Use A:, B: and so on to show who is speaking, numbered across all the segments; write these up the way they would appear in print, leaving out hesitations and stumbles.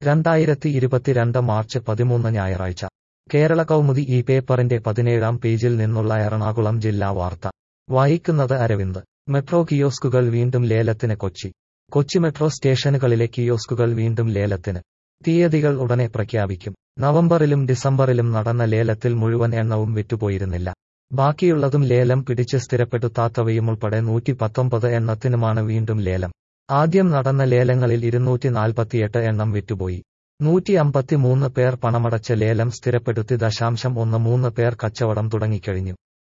A: 2022 March 13 ഞായറാഴ്ച കേരള കൗമുദി ഈ പേപ്പറിന്റെ 17-ാം പേജിൽ നിന്നുള്ള എറണാകുളം ജില്ലാ വാർത്ത വായിക്കുന്നത് അരവിന്ദ്. മെട്രോ കിയോസ്കുകൾ വീണ്ടും ലേലത്തിന്. കൊച്ചി മെട്രോ സ്റ്റേഷനുകളിലെ കിയോസ്കുകൾ വീണ്ടും ലേലത്തിന്. തീയതികൾ ഉടനെ പ്രഖ്യാപിക്കും. നവംബറിലും ഡിസംബറിലും നടന്ന ലേലത്തിൽ മുഴുവൻ എണ്ണവും വിറ്റുപോയിരുന്നില്ല. ബാക്കിയുള്ളതും ലേലം പിടിച്ച് സ്ഥിരപ്പെടുത്താത്തവയുമുൾപ്പെടെ 119 എണ്ണത്തിനുമാണ് വീണ്ടും ലേലം. ആദ്യം നടന്ന ലേലങ്ങളിൽ 248 എണ്ണം വിറ്റുപോയി. 153 പേർ പണമടച്ച് ലേലം സ്ഥിരപ്പെടുത്തി. 0.13 പേർ കച്ചവടം തുടങ്ങിക്കഴിഞ്ഞു.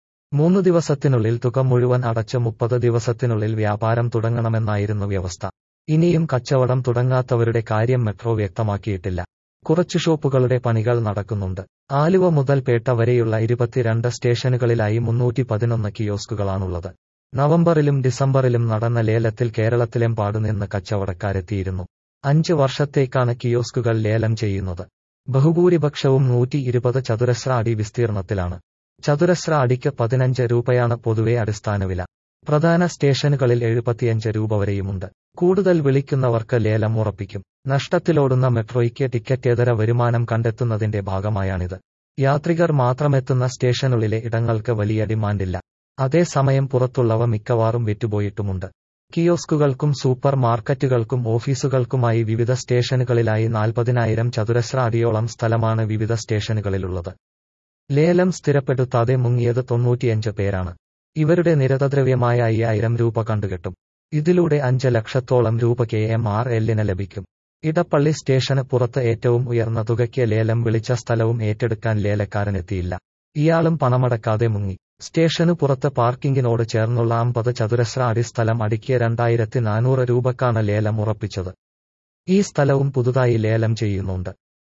A: 3 ദിവസത്തിനുള്ളിൽ തുക മുഴുവൻ അടച്ച് 30 ദിവസത്തിനുള്ളിൽ വ്യാപാരം തുടങ്ങണമെന്നായിരുന്നു വ്യവസ്ഥ. ഇനിയും കച്ചവടം തുടങ്ങാത്തവരുടെ കാര്യം മെട്രോ വ്യക്തമാക്കിയിട്ടില്ല. കുറച്ചു ഷോപ്പുകളുടെ പണികൾ നടക്കുന്നുണ്ട്. ആലുവ മുതൽ പേട്ട വരെയുള്ള 22 സ്റ്റേഷനുകളിലായി 311 കിയോസ്കുകളാണുള്ളത്. നവംബറിലും ഡിസംബറിലും നടന്ന ലേലത്തിൽ കേരളത്തിലെമ്പാടുനിന്ന് കച്ചവടക്കാരെത്തിയിരുന്നു. 5 വർഷത്തേക്കാണ് കിയോസ്കുകൾ ലേലം ചെയ്യുന്നത്. ബഹുഭൂരിപക്ഷവും 120 ചതുരശ്ര അടി വിസ്തീർണത്തിലാണ്. ചതുരശ്ര അടിക്ക് 15 രൂപയാണ് പൊതുവെ അടിസ്ഥാന വില. പ്രധാന സ്റ്റേഷനുകളിൽ 75 രൂപ വരെയുമുണ്ട്. കൂടുതൽ വിളിക്കുന്നവർക്ക് ലേലം ഉറപ്പിക്കും. നഷ്ടത്തിലോടുന്ന മെട്രോയ്ക്ക് ടിക്കറ്റേതര വരുമാനം കണ്ടെത്തുന്നതിന്റെ ഭാഗമായാണിത്. യാത്രികർ മാത്രമെത്തുന്ന സ്റ്റേഷനുകളിലെ ഇടങ്ങൾക്ക് വലിയ ഡിമാൻഡില്ല. അതേസമയം പുറത്തുള്ളവ മിക്കവാറും വിറ്റുപോയിട്ടുമുണ്ട്. കിയോസ്കുകൾക്കും സൂപ്പർ മാർക്കറ്റുകൾക്കും ഓഫീസുകൾക്കുമായി വിവിധ സ്റ്റേഷനുകളിലായി 40,000 ചതുരശ്ര അടിയോളം സ്ഥലമാണ് വിവിധ സ്റ്റേഷനുകളിലുള്ളത്. ലേലം സ്ഥിരപ്പെടുത്താതെ മുങ്ങിയത് 95 പേരാണ്. ഇവരുടെ നിരതദ്രവ്യമായ 5,000 രൂപ കണ്ടുകെട്ടും. ഇതിലൂടെ 5 ലക്ഷത്തോളം രൂപ KMRLന് ലഭിക്കും. ഇടപ്പള്ളി സ്റ്റേഷന് പുറത്ത് ഏറ്റവും ഉയർന്ന തുകയ്ക്ക് ലേലം വിളിച്ച സ്ഥലവും ഏറ്റെടുക്കാൻ ലേലക്കാരനെത്തിയില്ല. ഇയാളും പണമടക്കാതെ മുങ്ങി. സ്റ്റേഷനു പുറത്ത് പാർക്കിങ്ങിനോട് ചേർന്നുള്ള 50 ചതുരശ്ര അടി സ്ഥലം അടിക്ക് 2,400 രൂപക്കാണ് ലേലം ഉറപ്പിച്ചത്. ഈ സ്ഥലവും പുതുതായി ലേലം ചെയ്യുന്നുണ്ട്.